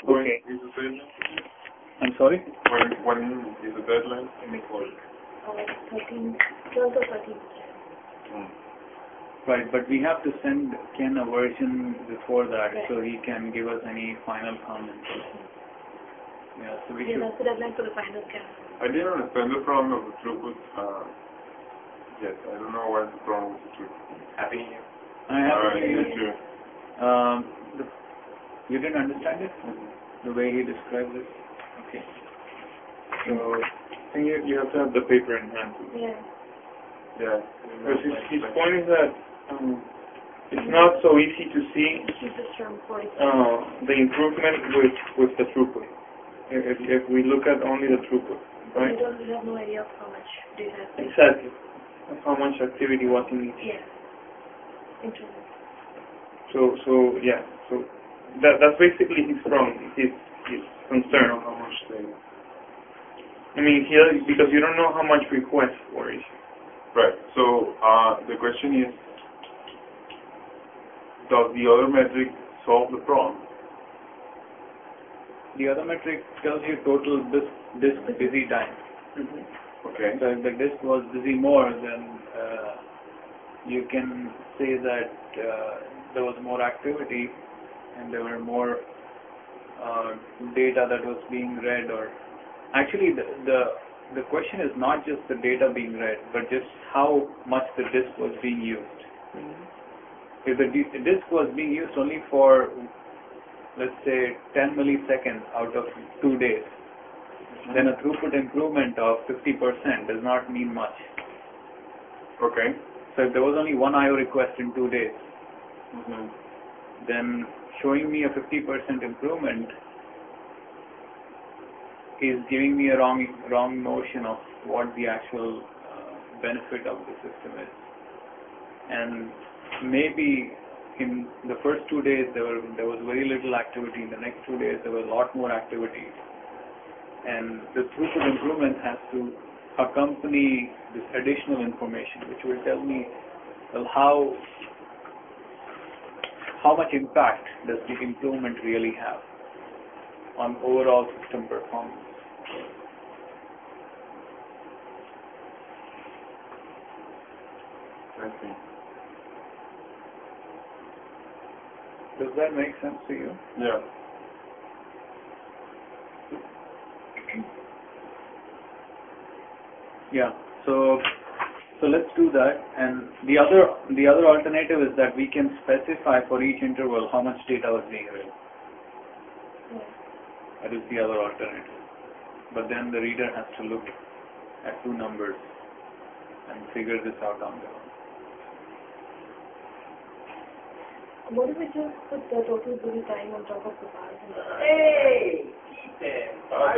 Okay. When is the deadline? I'm sorry? When is the deadline? In the call. 13, 12 or 13. Right, but we have to send Ken a version before that, Right. so he can give us any final comments. Yeah, so we should. That's the deadline for the final scan. I didn't understand the problem of the throughput yet. I don't know what's the problem with the throughput. Happy New Year. I have to Alright, see you it. too. You didn't understand it? The way he described it? Okay. So, I think you have to have the paper in hand. Yeah. Yeah. Because his point is that it's not so easy to see Keep this from 40. the improvement with the throughput. If we look at only the throughput, right? We have no idea of how much data is being. Exactly. Of how much activity was in each. Yeah. Interesting. So yeah. So that's basically his problem. His concern. How much they... I mean, here because you don't know how much requests were issued. Right. So the question is, does the other metric solve the problem? the other metric tells you total disk busy time. Okay. So if the disk was busy more, then you can say that there was more activity and there were more data that was being read. Or actually, the question is not just the data being read, but just how much the disk was being used. If the disk was being used only for, let's say, 10 milliseconds out of 2 days, then a throughput improvement of 50% does not mean much. Okay. So if there was only one I/O request in 2 days, then showing me a 50% improvement is giving me a wrong notion of what the actual benefit of the system is. And maybe in the first 2 days there was very little activity. In the next 2 days there was a lot more activity. And the throughput improvement has to accompany this additional information, which will tell me, well, how much impact does the improvement really have on overall system performance. I see. Does that make sense to you? Yeah. Yeah. So let's do that. And the other alternative is that we can specify for each interval how much data was being read. That is the other alternative. But then the reader has to look at two numbers and figure this out on their own. What if we just put the total busy time on top of the bars? Hey! Keep it.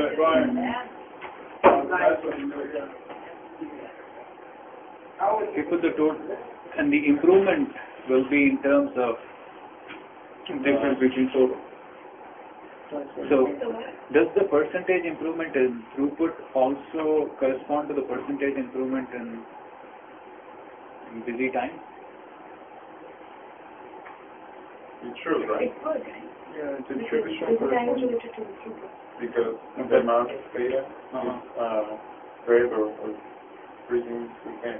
We put the total, and the improvement will be in terms of Difference between total. So, does the percentage improvement in throughput also correspond to the percentage improvement in busy time? It should, right? It could. Yeah, it should be shown Busy time is corresponding. related to the throughput. Because the amount of data is read or reading we can.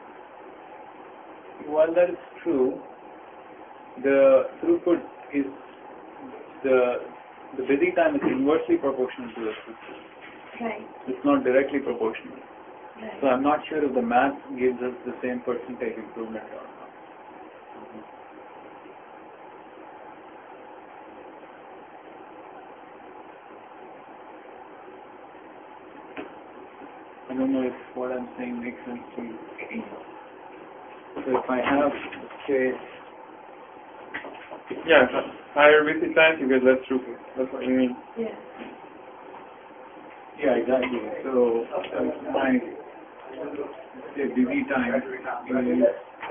While that is true, the throughput is the busy time is inversely proportional to the throughput. Right. It's not directly proportional. Right. So I'm not sure if the math gives us the same percentage improvement or not. I don't know if what I'm saying makes sense to you. So if I have, say, Yeah, higher busy times you get less throughput. That's what you mean. Yeah. yeah, exactly. So if my say busy time is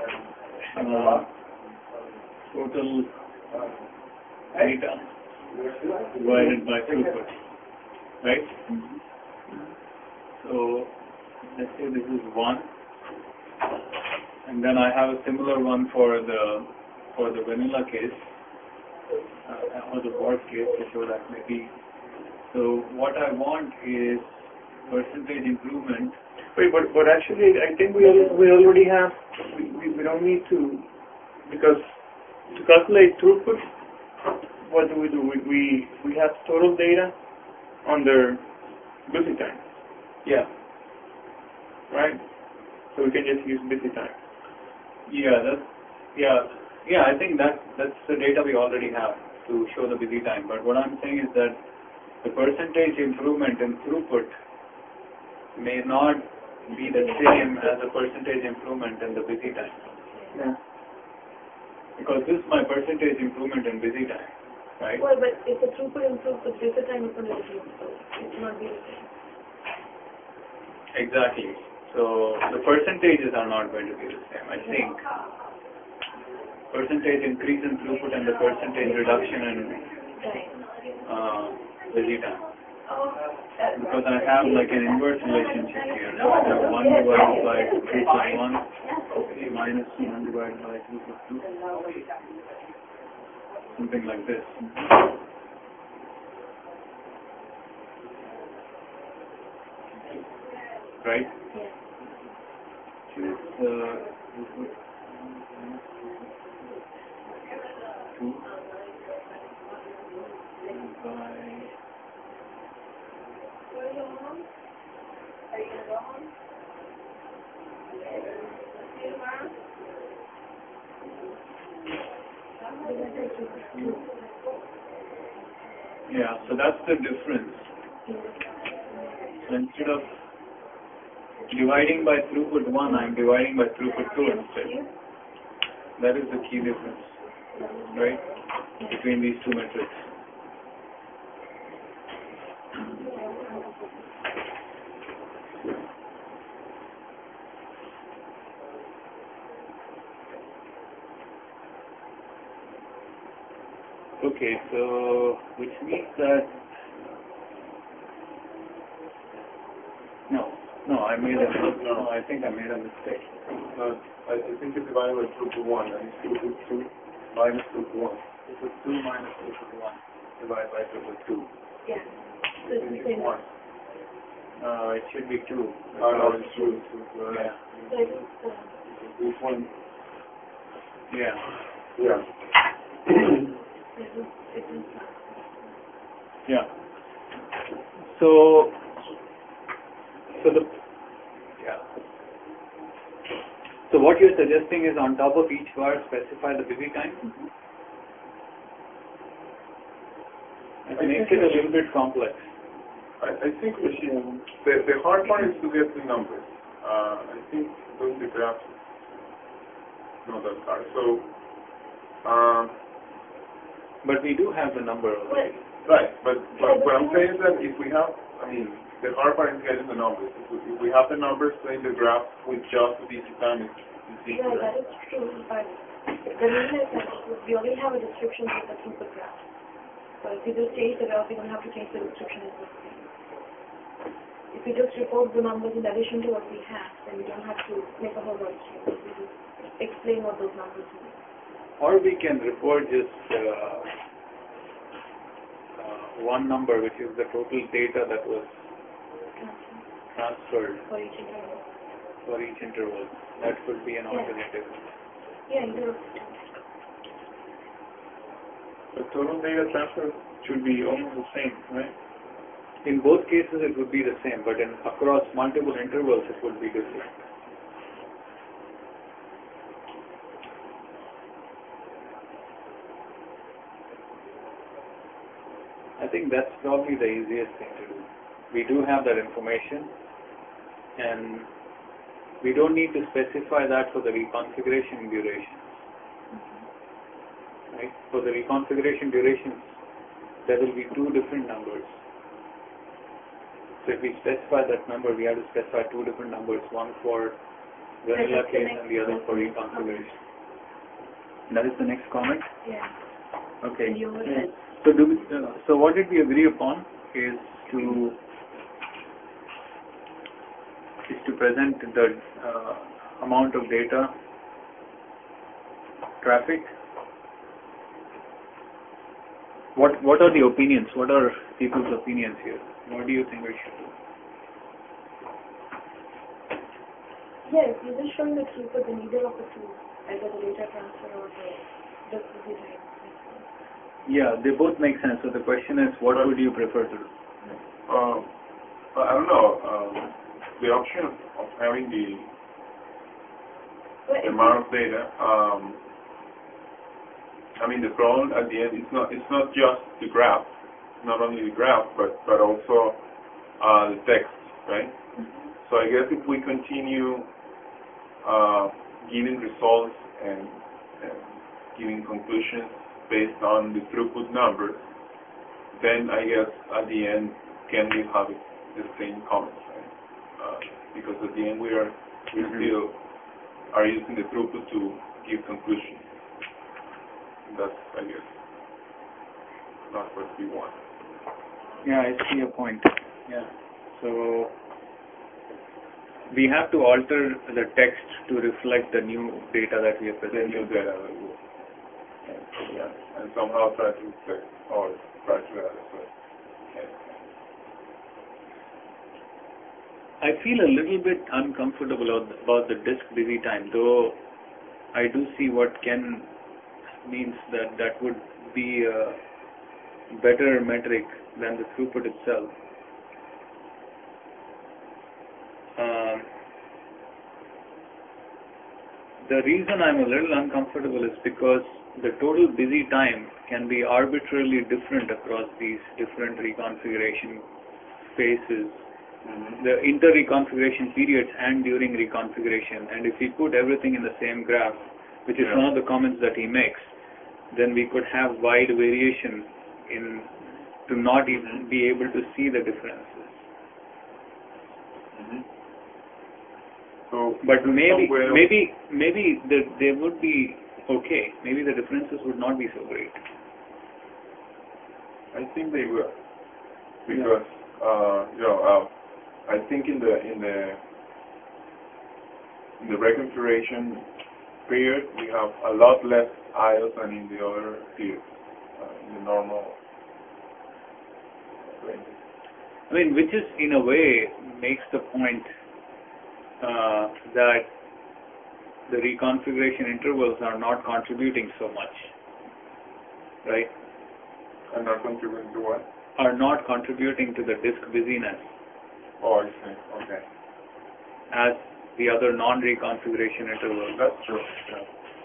total data divided by throughput, right? So let's say this is 1, and then I have a similar one for the vanilla case. or the worst case to show that maybe. So what I want is percentage improvement. Wait, but actually, I think we already have. We don't need to, because to calculate throughput, what do? We have total data under busy time, Yeah. right? So we can just use busy time. Yeah, I think that's the data we already have to show the busy time. But what I'm saying is that the percentage improvement in throughput may not be the same as the percentage improvement in the busy time. Yeah. Because this is my percentage improvement in busy time, right? Well, but if the throughput improves, the data time is going to reduce, so it's not be the same. Exactly. So the percentages are not going to be the same. I think percentage increase in throughput and the percentage reduction in busy time. Because I have like an inverse relationship here. I have 1 divided by 2 plus 1 minus 1 divided by 2 plus 2. Something like this. Right? Yes. Which is throughput 2 by yeah, so that's the difference. So instead of dividing by throughput 1, I'm dividing by throughput 2 instead. That is the key difference, right, between these two metrics. Okay, so which means that no, I think I made a mistake. I think it's divided by throughput 1, and it's throughput 2 minus throughput 1. Throughput 2 minus throughput 1 divided by throughput 2. Yeah. So it's the same. 1. It should be 2. No, it's 2. Yeah. So it's It's 1. Yeah. Yeah. Yeah. So the yeah. So what you're suggesting is on top of each bar specify the busy time. It makes it a little bit complex. I think the hard part is to get the numbers. I think those the graphs not that hard. So, But we do have the number already. right, but what I'm saying is that if we have, the hard part is getting the numbers. If we have the numbers in the graph with just the busy time, it's easy. yeah, that is true, but the reason is that we already have a description with the throughput graph. So if you just change the graph, you don't have to change the description as well. If you just report the numbers in addition to what we have, then you don't have to make a whole lot of changes. You just explain what those numbers mean. Or we can report just one number, which is the total data that was transferred For each interval. for each interval. That could be an alternative. Yeah, either. The total data transfer should be almost the same, right? In both cases, it would be the same, but across multiple intervals, it would be different. I think that's probably the easiest thing to do. We do have that information, and we don't need to specify that for the reconfiguration durations. Right? For the reconfiguration durations, there will be two different numbers. So if we specify that number, we have to specify two different numbers, one for vanilla case and the other for reconfiguration. That is the next comment? Yeah. Okay. You were right. So what did we agree upon is to present the amount of data, traffic, what are the opinions? What are people's opinions here? What do you think we should do? Yes, you're just showing the throughput, the neither of the two, either the data transfer or the design. Yeah, they both make sense. So the question is, what would you prefer to do? I don't know. The option of having the amount of data. I mean, the problem at the end it's not just the graph, not only the graph, but also the text, right? So I guess if we continue giving results and giving conclusions based on the throughput numbers, then I guess at the end can we have the same comments, right? Because at the end we still are using the throughput to give conclusions. That's, I guess, not what we want. Yeah, I see your point. Yeah. So we have to alter the text to reflect the new data that we are presenting. The new data that we yeah, and somehow try to reflect or try to add it. I feel a little bit uncomfortable about the disk busy time, though I do see what Ken means that would be a better metric than the throughput itself. The reason I'm a little uncomfortable is because the total busy time can be arbitrarily different across these different reconfiguration phases, the inter-reconfiguration periods and during reconfiguration. And if we put everything in the same graph, which is one of the comments that he makes, then we could have wide variation to not even be able to see the differences. So, but maybe they would be okay. Maybe the differences would not be so great. I think they will, because I think in the reconfiguration period we have a lot less IOs than in the other periods, in the normal range. I mean, which is in a way makes the point that the reconfiguration intervals are not contributing so much, right? And not contributing to what? Are not contributing to the disk busyness. Oh, I see. Okay. As the other non-reconfiguration intervals. That's true. Yeah.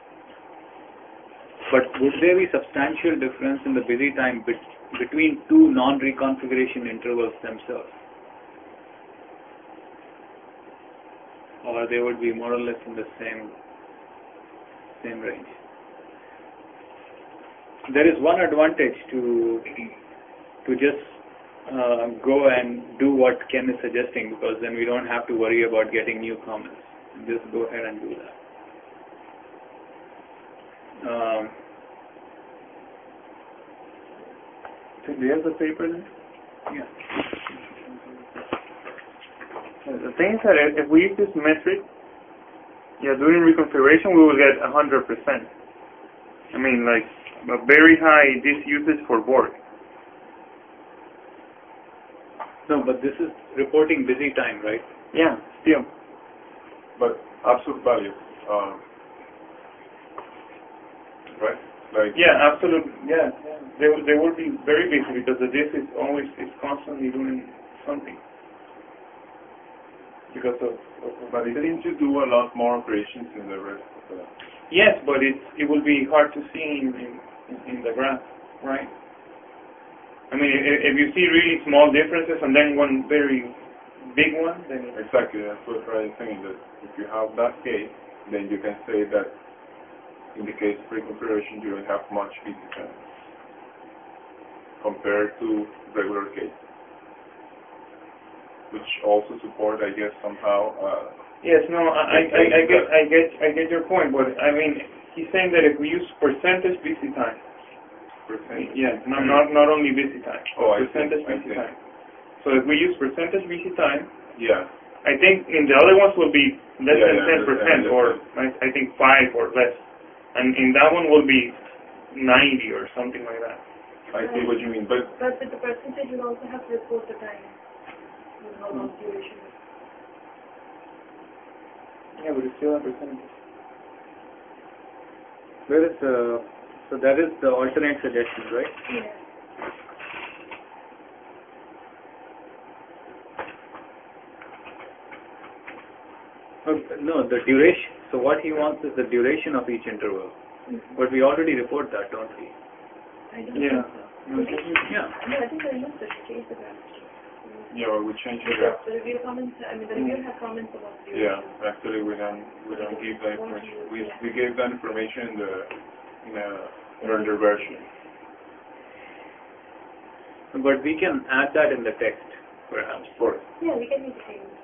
But would there be substantial difference in the busy time between two non-reconfiguration intervals themselves? Or they would be more or less in the same range? There is one advantage to just go and do what Ken is suggesting, because then we don't have to worry about getting new comments. Just go ahead and do that. Do you have the paper then? Yeah. The thing is that if we use this metric, during reconfiguration we will get 100%. I mean, like a very high disk usage for board. No, but this is reporting busy time, right? Yeah, still. But absolute value, right? Like absolutely. Yeah. They will be very busy because the disk is constantly doing something. Because of but it seems to do a lot more operations in the rest of the. Yes, but it will be hard to see in the graph, right? I mean, if you see really small differences and then one very big one, then exactly, that's what I'm saying. That if you have that case, then you can say that in the case of reconfiguration, you don't have much busy time compared to regular case, which also support, I guess, somehow. Yes, no, I get your point, but I mean, he's saying that if we use percentage busy time. Percentage. Yeah, not only busy time. Oh, percentage busy time. So if we use percentage busy time, yeah, I think in the other ones will be less than 10%, or I think 5 or less, and in that one will be 90 or something like that. I see what you mean, but But with the percentage, you also have to report the time, how long duration is. Yeah, but it's still a percentage. Where is the, so that is the alternate suggestion, right? Yeah. No, the duration. So what he wants is the duration of each interval. But we already report that, don't we? I don't Yeah. think so. Yeah. No, I think I must have changed the graph. yeah, well, we changed the Because graph. the review comments, I mean, the reviewer had comments about the Yeah, duration. actually we don't give that information. We gave that information in a earlier version. But we can add that in the text, perhaps. Of course. Yeah, we can use the same.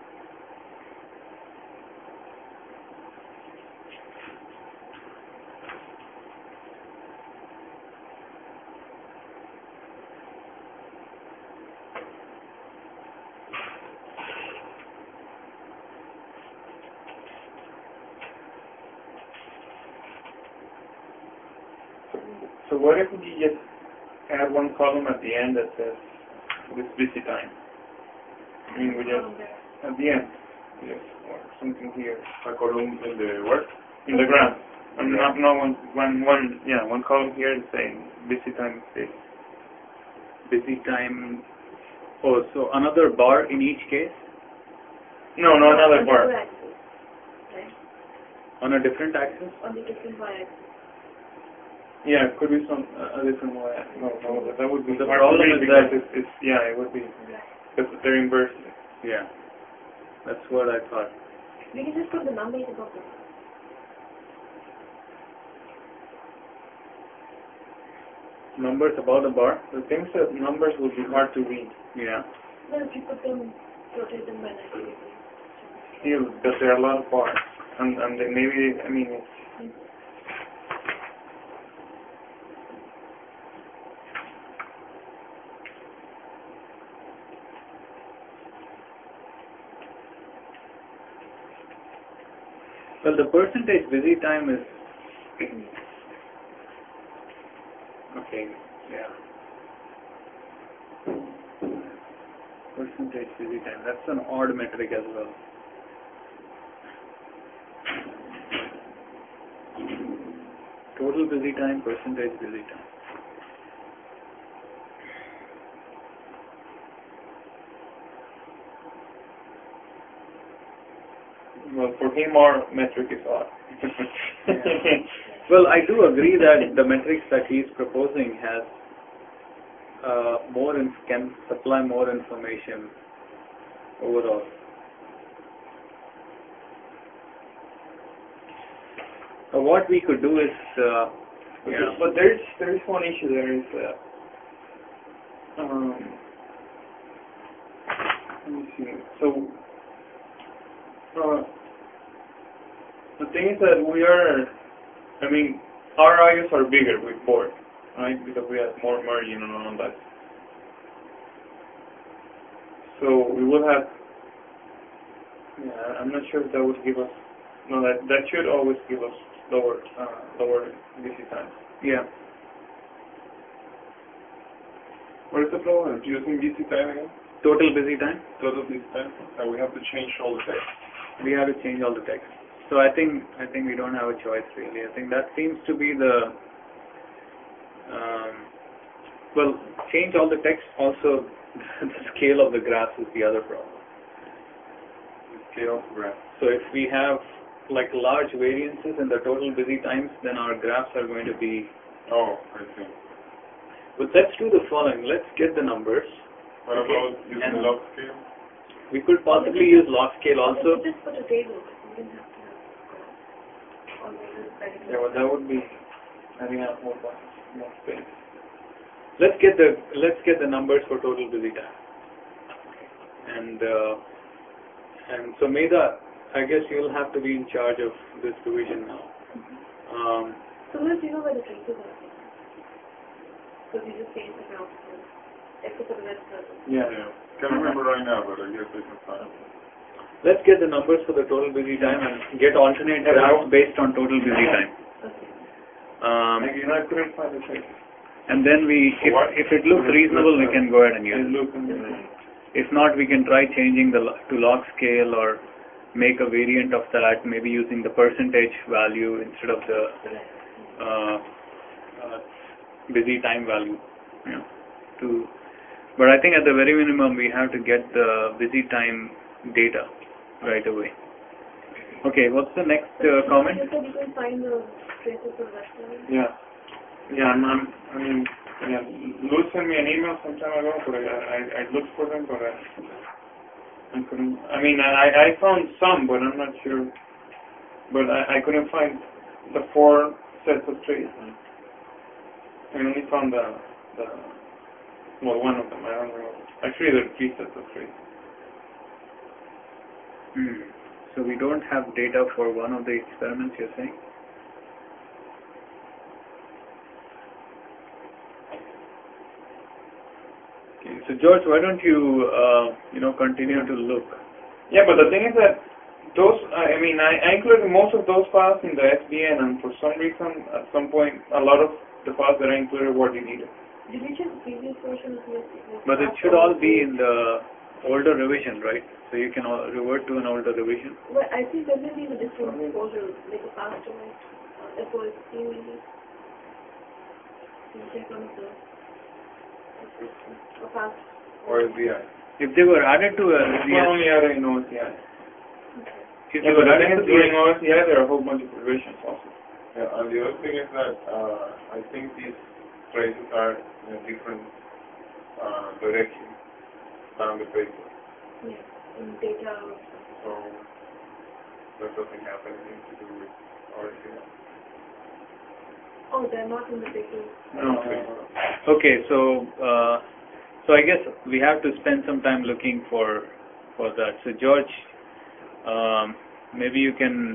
So what if we just add one column at the end that says this busy time? I mean, we just at the end, yes, or something here A column in the what? in the graph. And not one column here is saying busy time is this. Busy time. Oh, so another bar in each case No, another On the bar. two axes, right? on a different axis? On the different y-axis. Yeah, it could be some a different way. No, that would be The hard problem to read is because that- it's yeah, it would be Right. because they're inverse. Yeah. That's what I thought. We can just put the numbers above them. Numbers above the bar? The things that numbers would be hard to read Yeah. Well, if you put them, rotate them by 90 degrees. still because there are a lot of bars and they maybe I mean it's Well, the percentage busy time is okay. Yeah. Percentage busy time. That's an odd metric as well. Total busy time, percentage busy time. well for him our metric is odd. Well, I do agree that the metrics that he is proposing has can supply more information overall. What we could do is, But there is one issue there is let me see. So the thing is that we are, I mean, our values are bigger with board, right? Because we have more margin and all that. So we will have. Yeah, I'm not sure if that would give us. No, that should always give us lower busy time. yeah. What is the problem of using busy time again? Total busy time. Total busy time, and we have to change all the text. We have to change all the text. So I think we don't have a choice really. I think that seems to be the well, change all the text. Also, the scale of the graphs is the other problem. The scale of the graph. So if we have like large variances in the total busy times, then our graphs are going to be. Oh, I see. But let's do the following. Let's get the numbers. What about using And- log scale? We could possibly use log scale also. Just put a table. You don't have to have always better. Yeah, well, that would be having a more space. Let's get the numbers for total busy time. And so Medha, I guess you'll have to be in charge of this division now. So let's you know where the traces are. So we just change the graph except for the red circle. Yeah. Can't remember right now, but I guess I can find it. Let's get the numbers for the total busy time and get alternate graphs based on total busy time. Okay. Like, I couldn't find the traces. And then if it looks reasonable, we can go ahead and use it. If not, we can try changing to log scale or make a variant of that, maybe using the percentage value instead of the busy time value. But I think at the very minimum, we have to get the busy time data right away. Okay, what's the next comment? You said you can find the traces of restaurants. Yeah. Luz sent me an email some time ago, but I looked for them, but I couldn't. I found some, but I'm not sure. But I couldn't find the 4 sets of traces. I only found one of them. I don't know. Actually, there are 3 sets of traces. So we don't have data for one of the experiments, you're saying? Okay, so George, why don't you continue to look? Yeah, but the thing is that those, I included most of those files in the SVN, and for some reason, at some point, a lot of the files that I included were deleted. Did you check the previous version of the But it should all be in the older revision, right? So you can revert to an older revision. Well, I think there may be a different folder, like a faster one, FOSC maybe. Can you check on the fast? Or SBI. If they were added to a Not only added in OSCI. if they were added to during OSCI, there are a whole bunch of revisions also. Yeah, and the other thing is that I think these traces are in a different direction down the paper. Yeah, in data. So that doesn't have anything to do with RCI. Oh, they're not in the paper. No. Okay, so I guess we have to spend some time looking for that. So George, maybe you can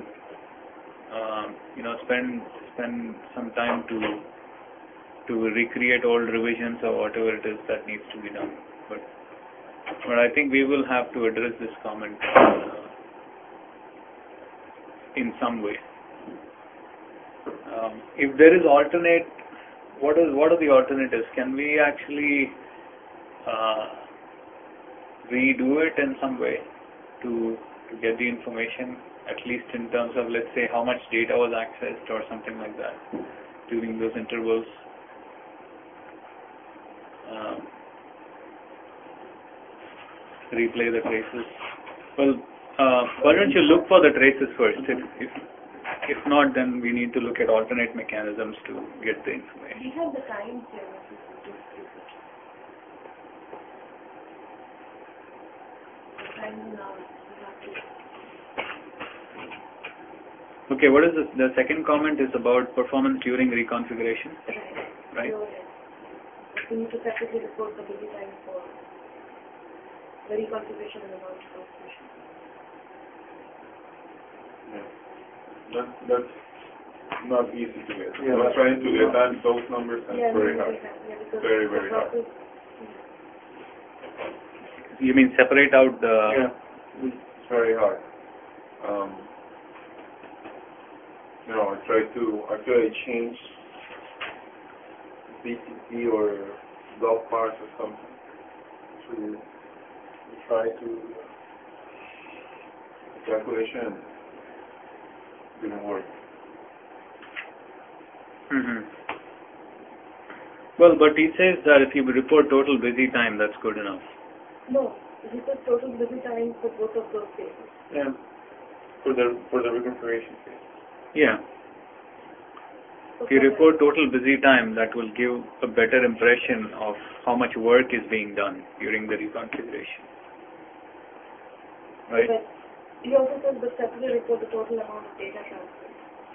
spend some time to recreate old revisions or whatever it is that needs to be done. But I think we will have to address this comment in some way. If there is alternate, what are the alternatives? Can we actually redo it in some way to get the information, at least in terms of, let's say, how much data was accessed or something like that during those intervals? Replay the traces. Well, why don't you look for the traces first? If not, then we need to look at alternate mechanisms to get the information. We have the times here. The times now. Okay, what is this? The second comment is about performance during reconfiguration. Right. So, we need to separately report the busy time for the reconfiguration and the non-reconfiguration. That's not easy to get. Yeah, We're trying to get those numbers, and it's very hard. Very, very hard. You mean separate out the... Yeah. It's very hard. I try to actually change BCP or block parts or something to try to calculation didn't work. Well, but he says that if you report total busy time, that's good enough. No, this is total busy time for both of those cases. Yeah. For the reconfiguration phase. Yeah. If you report total busy time, that will give a better impression of how much work is being done during the reconfiguration. Right? But he also says the separately report the total amount of data transfer.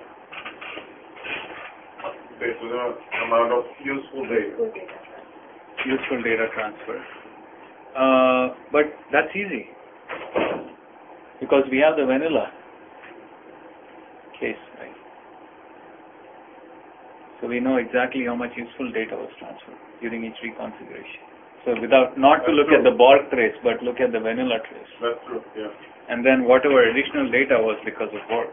Okay, so the amount of useful data. Useful data transfer. But that's easy because we have the vanilla case, right? So we know exactly how much useful data was transferred during each reconfiguration. So not to look at the Borg trace, but look at the vanilla trace. That's true, yeah. And then whatever additional data was because of Borg.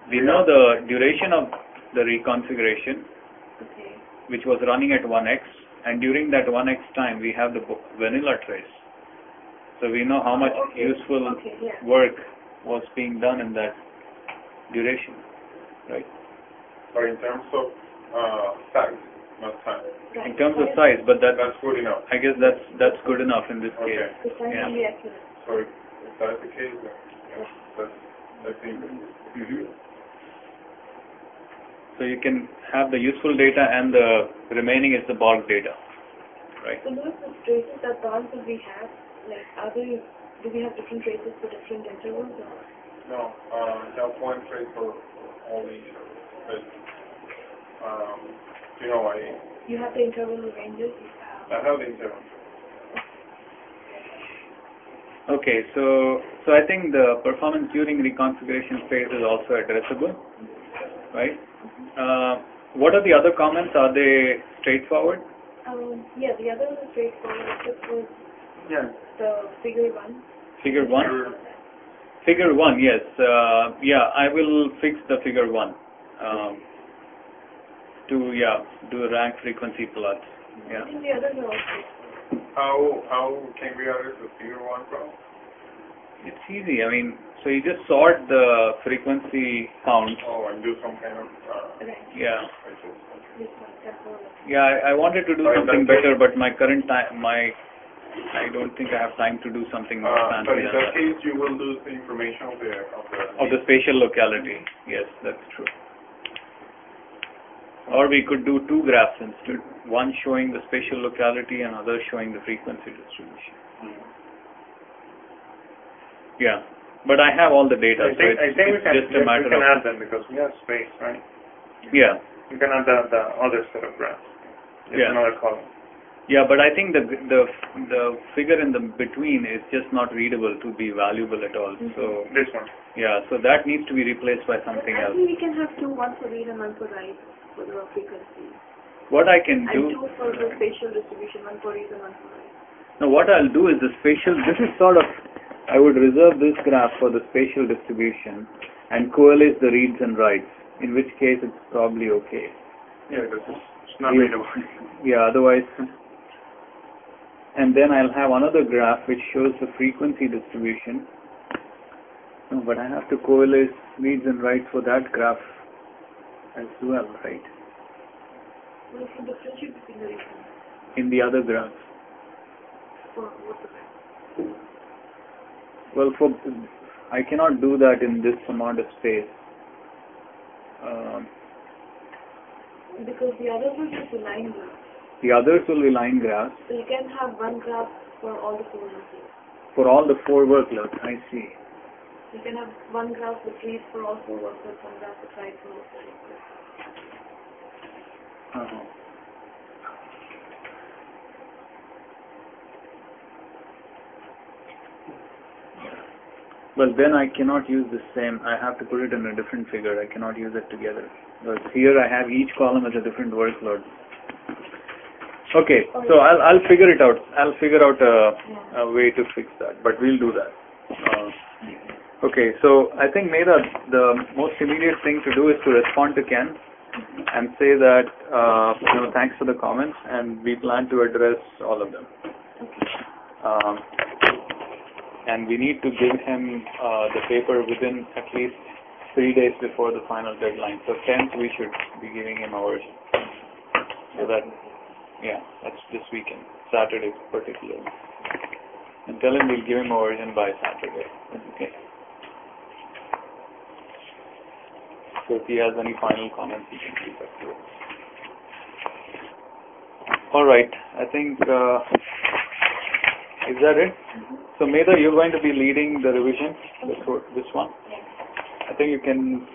We know the duration of the reconfiguration, Okay. which was running at 1x, and during that 1x time, we have the vanilla trace. So we know how much Okay. useful Okay, yeah. work was being done in that duration, right? But in terms of size, not time. Right. In terms of size, but That's good enough. I guess that's good enough in this Okay. case. The size Yeah. can be accurate. So if that's the case, then that's interesting. Mhm. So you can have the useful data and the remaining is the bulk data, right? So those the traces that the ones that we have, like, do we have different traces for different intervals? Or? No, have one trace for all the intervals. But, You have the interval ranges? I have the interval. Okay, so I think the performance during reconfiguration phase is also addressable, right? What are the other comments? Are they straightforward? Yeah, the other one is straightforward, except for Yeah. the figure 1. Figure 1? Figure 1, yes. Yeah, I will fix the figure 1 to do rank frequency plots. I Yeah. think the others are also. How can we address the figure 1 problem? It's easy. I mean, so you just sort the frequency counts. Oh, and do some kind of Right. Yeah. This one, temporal. Yeah, I wanted to do But in something that case- better, but my current time, I don't think I have time to do something more But fancy in than that that. case, you will lose the information Of the spatial locality. Yes, that's true. Or we could do two graphs instead. One showing the spatial locality and other showing the frequency distribution. Yeah. But I have all the data, I think so we it's can just a matter we can of... add them because we have space, right? Yeah. We can add the other set of graphs. It's Yeah. another column. Yeah, but I think the figure in the between is just not readable to be valuable at all. So This one. yeah, so that needs to be replaced by something I else. think we can have two, one for read and one for write for the frequency. What I can And do, two for the spatial distribution, one for read and one for write. now what I'll do is the spatial, this is sort of, I would reserve this graph for the spatial distribution and coalesce the reads and writes, in which case it's probably okay. Yeah, because it's not Yeah. readable. Yeah, otherwise, and then I'll have another graph which shows the frequency distribution. No, but I have to coalesce reads and writes for that graph as well, right? So we can differentiate between the regions In the other graph. for both of them. Well, I cannot do that in this amount of space. Because the others are just a line graph. The others will be line graphs So you can have one graph for all the four workloads. for all the four workloads. I see. You can have one graph with read for all four workloads, one graph with write for all four workloads. Uh-huh. Well, then I cannot use the same. I have to put it in a different figure. I cannot use it together. But here I have each column as a different workload. Okay, so I'll figure it out. I'll figure out a way to fix that, but we'll do that. Okay, so I think Medha, the most immediate thing to do is to respond to Ken and say that, thanks for the comments, and we plan to address all of them. And we need to give him the paper within at least 3 days before the final deadline. So 10th we should be giving him a version. So that, yeah, that's this weekend, Saturday particularly. And tell him we'll give him a version by Saturday. Okay. So if he has any final comments, he can keep that to us. All right. I think, is that it? So Medha, you're going to be leading the revision, this one? I think you can,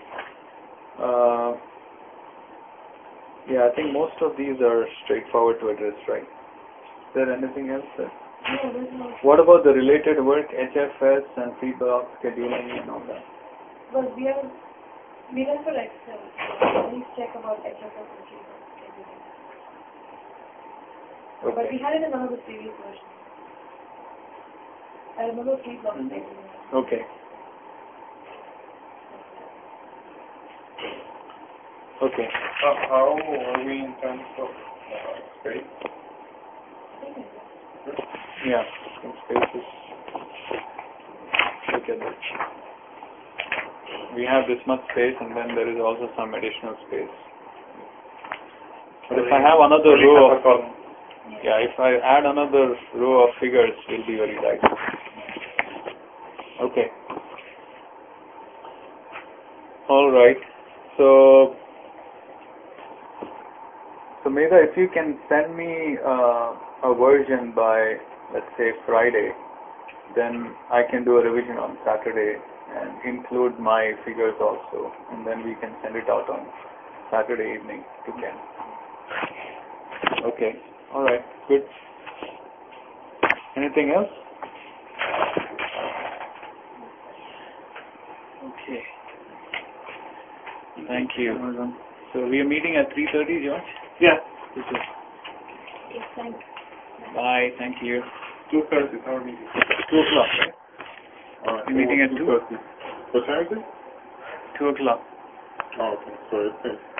I think most of these are straightforward to address, right? Is there anything else? No, there's no. What about the related work, HFS and feedback scheduling and all that? But we don't for Excel. So please check about HFS and feedback scheduling. But we Okay. had it in one of the previous versions. I remember feedback scheduling. Okay. Okay. How are we in terms of space? Yeah, some spaces. Look at this. We have this much space, and then there is also some additional space. But if I have another row of, if I add another row of figures, it will be very tight. Okay. All right. So Medha, if you can send me a version by, let's say, Friday, then I can do a revision on Saturday and include my figures also, and then we can send it out on Saturday evening to Ken. Okay. All right. Good. Anything else? Okay. Thank you. So we are meeting at 3:30, George? Yeah. Yes, thanks. Bye. Thank you. 2:30 is our meeting. 2 o'clock, right? All right. You're meeting at 2? 2:30. What time is it? 2 o'clock. Oh, okay. Sorry.